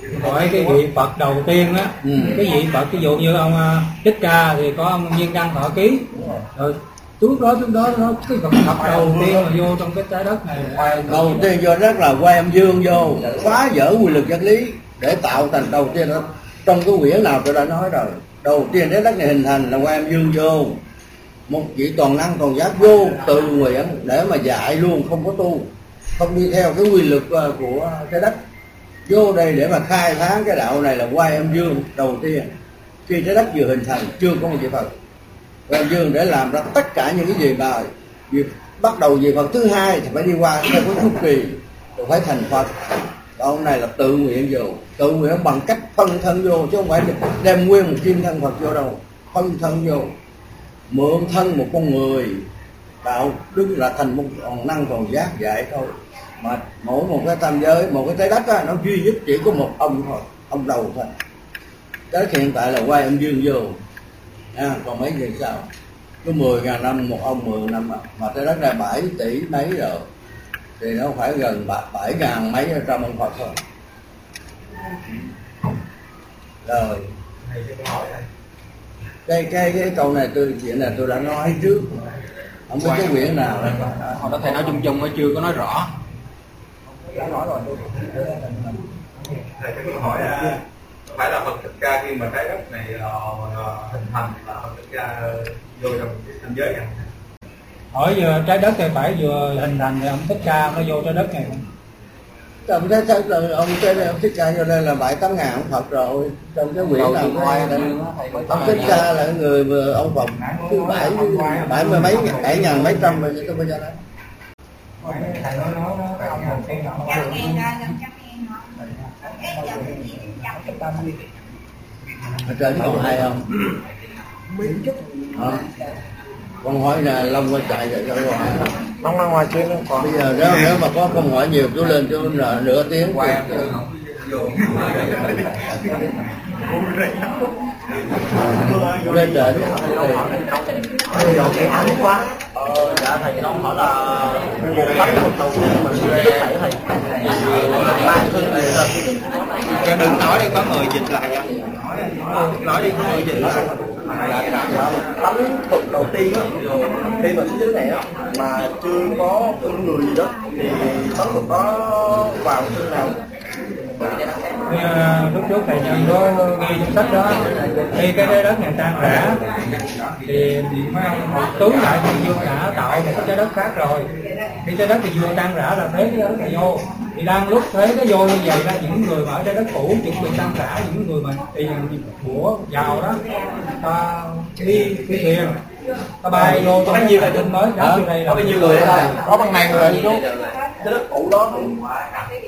gọi cái vị Phật đầu tiên á, cái vị Phật ví dụ như ông Thích Ca thì có ông Viên Đăng Thọ Ký, rồi trước đó nó cái Phật đầu tiên mà vô trong cái trái đất này. Đầu tiên vô rất là quay âm dương vô, phá vỡ quy luật vật lý để tạo thành đầu tiên đó. Trong cái quyển nào tôi đã nói rồi, đầu tiên trái đất này hình thành là quay âm dương vô, một vị toàn năng toàn giác vô tự nguyện để mà dạy luôn, không có tu, không đi theo cái quy luật của trái đất, vô đây để mà khai phá cái đạo này là quay âm dương đầu tiên. Khi trái đất vừa hình thành chưa có một vị Phật, quay âm dương để làm ra tất cả những cái gì mà việc bắt đầu vị Phật thứ hai thì phải đi qua theo cái chu kỳ rồi phải thành Phật. Ông này là tự nguyện vô, tự nguyện bằng cách phân thân vô, chứ không phải đem nguyên một kim thân Phật vô đâu, phân thân vô, mượn thân một con người đạo đức là thành một toàn năng toàn giác vậy thôi. Mà mỗi một cái tam giới, một cái trái đất á, nó duy nhất chỉ có một ông thôi, ông đầu thôi. Trái đất hiện tại là quay âm dương vô, còn mấy gì sao? Cứ 10.000 năm một ông, 10 năm mà trái đất này 7 tỷ mấy rồi, thì nó phải gần 7.000 mấy trăm ông Phật thôi. Rồi cái câu này chuyện này tôi đã nói trước, không biết cái quyển nào họ có thể nói chung chung, chưa có nói rõ. Thầy có hỏi phải là Phật Thích Ca khi mà trái đất này hình thành là Phật Thích Ca vô trong cảnh giới này? Hỏi giờ trái đất này phải vừa hình thành thì ông Thích Ca nó vô trái đất này không? Trong cái ông Thích Ca vô đây là 7-8 ngàn ông Phật rồi. Trong cái quyển nào ông Thích Ca là người vừa ông Phật thứ 7 ngàn mấy trăm rồi tôi bây giờ đấy. Ở trên còn ai không? Con hỏi là Long quay chạy rồi cho hỏi. Long ra ngoài trên còn. Bây giờ nếu mà có câu hỏi nhiều chú lên chú nửa tiếng quay. Lên trển. Dạ thầy Long hỏi là một tánh một đầu tiên mình đức thầy thầy. Đừng nói đi, có người dịch lại. Nói đi, có người dịch lại. Tánh Phật đầu tiên á, khi mà thế giới này á mà chưa có con người gì đó thì tánh Phật đó vào phương nào? Lúc trước thầy Nhân có ghi trong sách đó, khi cái trái đất này tan rã thì mấy ông tướng lại thì Dương đã tạo một cái trái đất khác rồi. Khi trái đất thì vừa tan rã là thế cái trái đất vô, thì đang lúc thế cái vô như vậy ra, những người mà ở trái đất cũ chuẩn bị tan rã, những người mà tiền của giàu đó ta đi thuyền ta bay vô trong cái tinh mới đó, đây là có bao nhiêu người đây? Có bằng ngàn người chú. Trái đất cũ đó